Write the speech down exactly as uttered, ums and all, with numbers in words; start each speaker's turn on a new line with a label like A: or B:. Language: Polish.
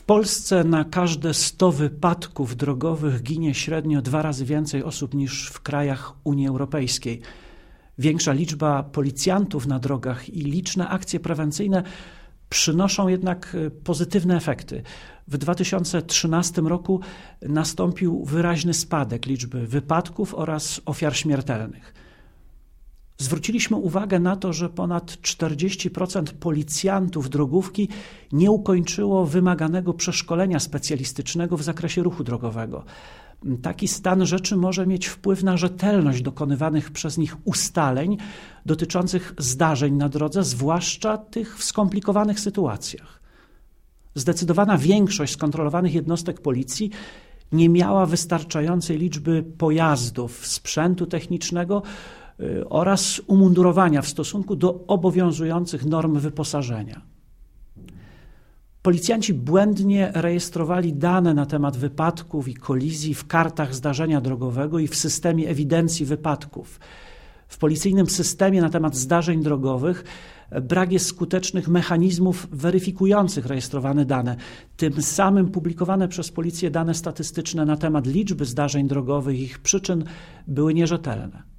A: Polsce na każde sto wypadków drogowych ginie średnio dwa razy więcej osób niż w krajach Unii Europejskiej. Większa liczba policjantów na drogach i liczne akcje prewencyjne przynoszą jednak pozytywne efekty. W dwa tysiące trzynastym roku nastąpił wyraźny spadek liczby wypadków oraz ofiar śmiertelnych. Zwróciliśmy uwagę na to, że ponad czterdzieści procent policjantów drogówki nie ukończyło wymaganego przeszkolenia specjalistycznego w zakresie ruchu drogowego. Taki stan rzeczy może mieć wpływ na rzetelność dokonywanych przez nich ustaleń dotyczących zdarzeń na drodze, zwłaszcza tych w skomplikowanych sytuacjach. Zdecydowana większość skontrolowanych jednostek policji nie miała wystarczającej liczby pojazdów, sprzętu technicznego oraz umundurowania w stosunku do obowiązujących norm wyposażenia. Policjanci błędnie rejestrowali dane na temat wypadków i kolizji w kartach zdarzenia drogowego i w systemie ewidencji wypadków. W policyjnym systemie na temat zdarzeń drogowych brak jest skutecznych mechanizmów weryfikujących rejestrowane dane. Tym samym publikowane przez policję dane statystyczne na temat liczby zdarzeń drogowych i ich przyczyn były nierzetelne.